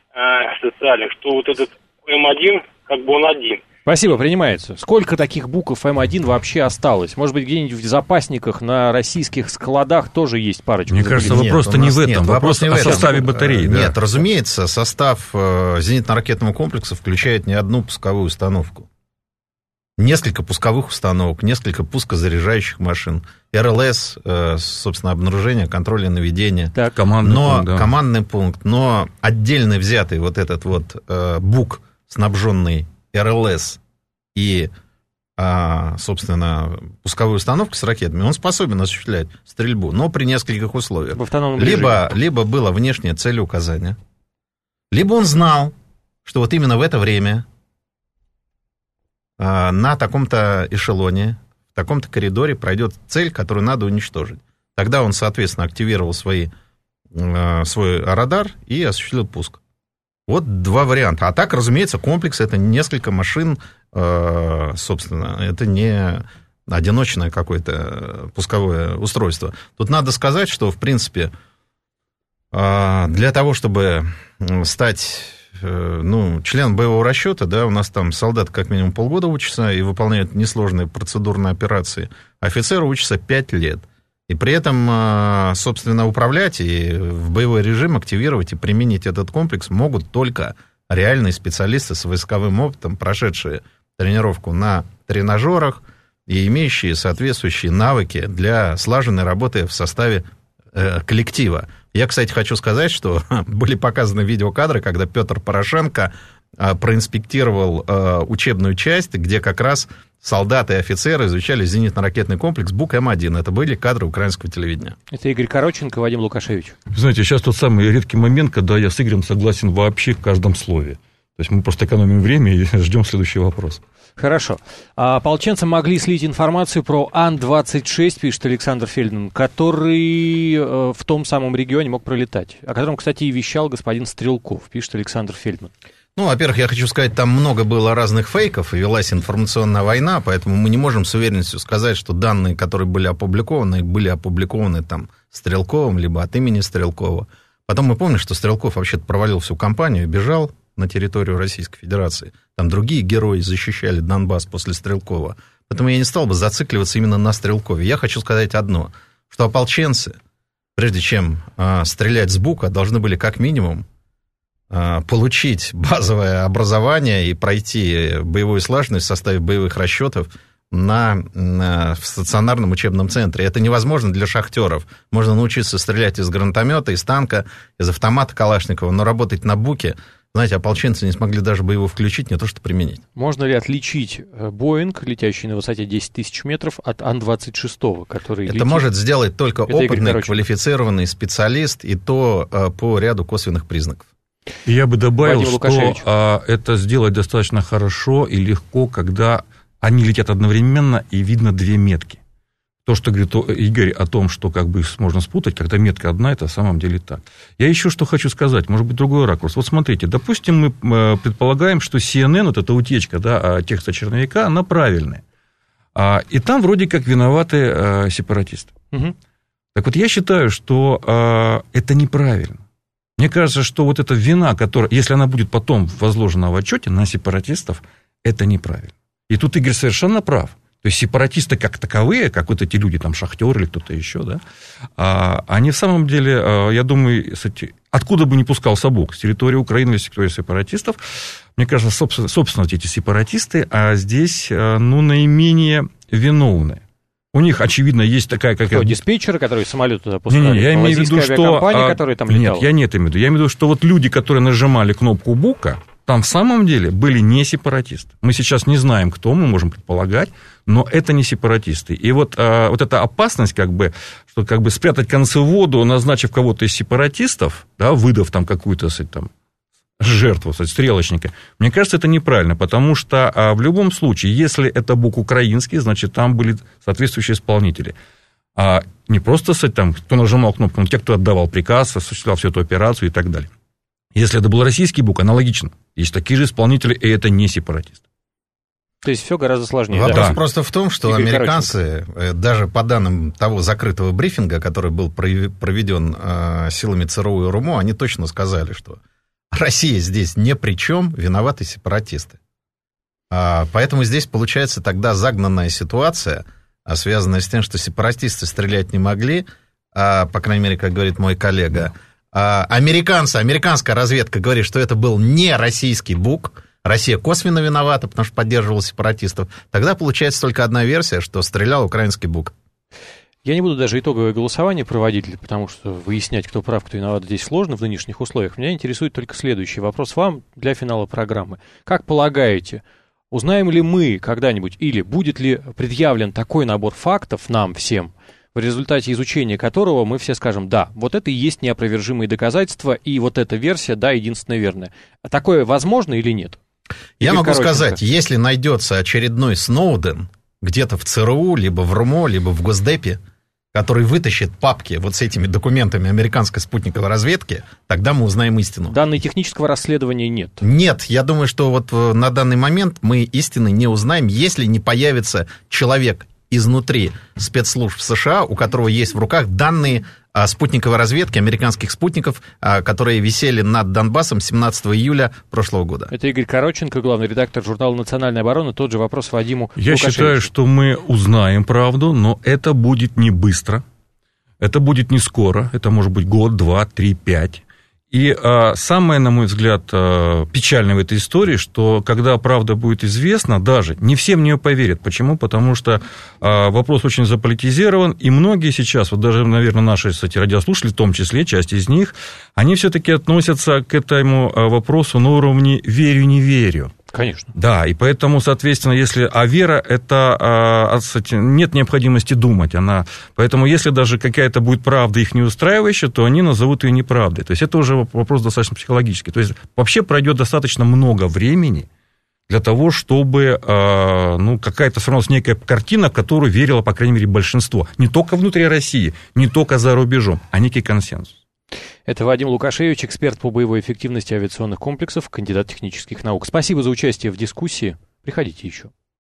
э, социальных, что вот этот М один, как бы он один. Спасибо, принимается. Сколько таких букв М один вообще осталось? Может быть, где-нибудь в запасниках на российских складах тоже есть парочку? Мне кажется, вопрос-то не в этом, нет, вопрос, не в о этом. составе батареи. Нет, да. разумеется, состав э, зенитно-ракетного комплекса включает не одну пусковую установку. Несколько пусковых установок, несколько пускозаряжающих машин, эр эл эс, э, собственно, обнаружение, контроль и наведение. Так, командный но, пункт, да. Командный пункт, но отдельно взятый вот этот вот э, бук, снабженный эр эл эс и а, собственно, пусковую установку с ракетами, он способен осуществлять стрельбу, но при нескольких условиях. В автономном либо, режиме. либо было внешнее целеуказание, либо он знал, что вот именно в это время а, на таком-то эшелоне, в таком-то коридоре пройдет цель, которую надо уничтожить. Тогда он, соответственно, активировал свои, а, свой радар и осуществил пуск. Вот два варианта. А так, разумеется, комплекс — это несколько машин, э, собственно, это не одиночное какое-то пусковое устройство. Тут надо сказать, что, в принципе, э, для того, чтобы стать э, ну, членом боевого расчета, да, у нас там солдат как минимум полгода учатся и выполняют несложные процедурные операции, офицеры учатся пять лет. И при этом, собственно, управлять и в боевой режим активировать и применить этот комплекс могут только реальные специалисты с войсковым опытом, прошедшие тренировку на тренажерах и имеющие соответствующие навыки для слаженной работы в составе э, коллектива. Я, кстати, хочу сказать, что были показаны видеокадры, когда Петр Порошенко э, проинспектировал э, учебную часть, где как раз солдаты и офицеры изучали зенитно-ракетный комплекс Бук Эм один. Это были кадры украинского телевидения. Это Игорь Короченко, Вадим Лукашевич. Знаете, сейчас тот самый редкий момент, когда я с Игорем согласен вообще в каждом слове. То есть мы просто экономим время и ждем следующий вопрос. Хорошо. А ополченцы могли слить информацию про Ан двадцать шесть, пишет Александр Фельдман, который э, в том самом регионе мог пролетать, о котором, кстати, и вещал господин Стрелков, пишет Александр Фельдман. Ну, во-первых, я хочу сказать, там много было разных фейков, и велась информационная война, поэтому мы не можем с уверенностью сказать, что данные, которые были опубликованы, были опубликованы там Стрелковым, либо от имени Стрелкова. Потом мы помним, что Стрелков вообще-то провалил всю кампанию и бежал на территорию Российской Федерации. Там другие герои защищали Донбасс после Стрелкова. Поэтому я не стал бы зацикливаться именно на Стрелкове. Я хочу сказать одно, что ополченцы, прежде чем э, стрелять с бука, должны были как минимум получить базовое образование и пройти боевую слаженность в составе боевых расчетов на, на, в стационарном учебном центре. Это невозможно для шахтеров. Можно научиться стрелять из гранатомета, из танка, из автомата Калашникова, но работать на буке, знаете, ополченцы не смогли даже бы его включить, не то что применить. Можно ли отличить Боинг, летящий на высоте десять тысяч метров, от Ан двадцать шесть, который Это летит? может сделать только Это опытный, квалифицированный специалист, и то по ряду косвенных признаков. И я бы добавил, что а, это сделать достаточно хорошо и легко, когда они летят одновременно и видно две метки. То, что говорит Игорь о том, что как бы их можно спутать, когда метка одна, это на самом деле так. Я еще что хочу сказать, может быть, другой ракурс. Вот смотрите, допустим, мы предполагаем, что Си Эн Эн, вот эта утечка, да, текста черновика, она правильная. И там вроде как виноваты сепаратисты. Угу. Так вот, я считаю, что это неправильно. Мне кажется, что вот эта вина, которая, если она будет потом возложена в отчете на сепаратистов, это неправильно. И тут Игорь совершенно прав. То есть сепаратисты как таковые, как вот эти люди, там, шахтеры или кто-то еще, да, они в самом деле, я думаю, откуда бы ни пускался Бог, с территории Украины или с территории сепаратистов, мне кажется, собственно, собственно эти сепаратисты, а здесь, ну, наименее виновны. У них, очевидно, есть такая какая-то... Что, диспетчеры, которые самолет туда пускали? Не, не, я имею в виду, что... Компания, которая там летала? Нет, я не это имею в виду. Я имею в виду, что вот люди, которые нажимали кнопку Бука, там в самом деле были не сепаратисты. Мы сейчас не знаем, кто, мы можем предполагать, но это не сепаратисты. И вот, а, вот эта опасность, как бы, что как бы спрятать концы в воду, назначив кого-то из сепаратистов, да, выдав там какую-то, там, жертву, кстати, стрелочника. Мне кажется, это неправильно, потому что а, в любом случае, если это Бук украинский, значит, там были соответствующие исполнители. А не просто, кстати, там, кто нажимал кнопку, но те, кто отдавал приказ, осуществлял всю эту операцию и так далее. Если это был российский Бук, аналогично. Есть такие же исполнители, и это не сепаратисты. То есть все гораздо сложнее. Вопрос да? просто в том, что Игорь американцы, Короченко. Даже по данным того закрытого брифинга, который был проведен э, силами ЦРУ и РУМО, они точно сказали, что Россия здесь ни при чем, виноваты сепаратисты. А, поэтому здесь получается тогда загнанная ситуация, связанная с тем, что сепаратисты стрелять не могли, а, по крайней мере, как говорит мой коллега, а, американцы, американская разведка говорит, что это был не российский Бук, Россия косвенно виновата, потому что поддерживала сепаратистов. Тогда получается только одна версия, что стрелял украинский Бук. Я не буду даже итоговое голосование проводить, потому что выяснять, кто прав, кто виноват, здесь сложно в нынешних условиях. Меня интересует только следующий вопрос вам для финала программы. Как полагаете, Узнаем ли мы когда-нибудь, или будет ли предъявлен такой набор фактов нам всем, в результате изучения которого мы все скажем, да, вот это и есть неопровержимые доказательства, и вот эта версия, да, единственная верная. А такое возможно или нет? Я Игорь могу Короченко. сказать, если найдется очередной Сноуден где-то в ЦРУ, либо в РУМО, либо в Госдепе, который вытащит папки вот с этими документами американской спутниковой разведки, тогда мы узнаем истину. Данных технического расследования нет. Нет, я думаю, что вот на данный момент мы истины не узнаем, если не появится человек изнутри спецслужб США, у которого есть в руках данные а, спутниковой разведки, американских спутников, а, которые висели над Донбассом семнадцатого июля прошлого года. Это Игорь Короченко, главный редактор журнала «Национальная оборона». Тот же вопрос Вадиму Я Лукашевичу. считаю, что мы узнаем правду, но это будет не быстро, это будет не скоро, это может быть год, два, три, пять. И а, самое, на мой взгляд, а, печальное в этой истории, что когда правда будет известна, даже не всем в нее поверят. Почему? Потому что а, вопрос очень заполитизирован, и многие сейчас, вот даже, наверное, наши, кстати, радиослушатели, в том числе, часть из них, они все-таки относятся к этому вопросу на уровне «верю, не верю». Конечно. Да, и поэтому, соответственно, если... А вера, это... А, нет необходимости думать. Она... Поэтому, если даже какая-то будет правда их не устраивающая, то они назовут ее неправдой. То есть, это уже вопрос достаточно психологический. То есть, вообще пройдет достаточно много времени для того, чтобы... А, ну, какая-то сформировалась некая картина, в которую верило, по крайней мере, большинство. Не только внутри России, не только за рубежом, а некий консенсус. Это Вадим Лукашевич, эксперт по боевой эффективности авиационных комплексов, кандидат технических наук. Спасибо за участие в дискуссии. Приходите еще.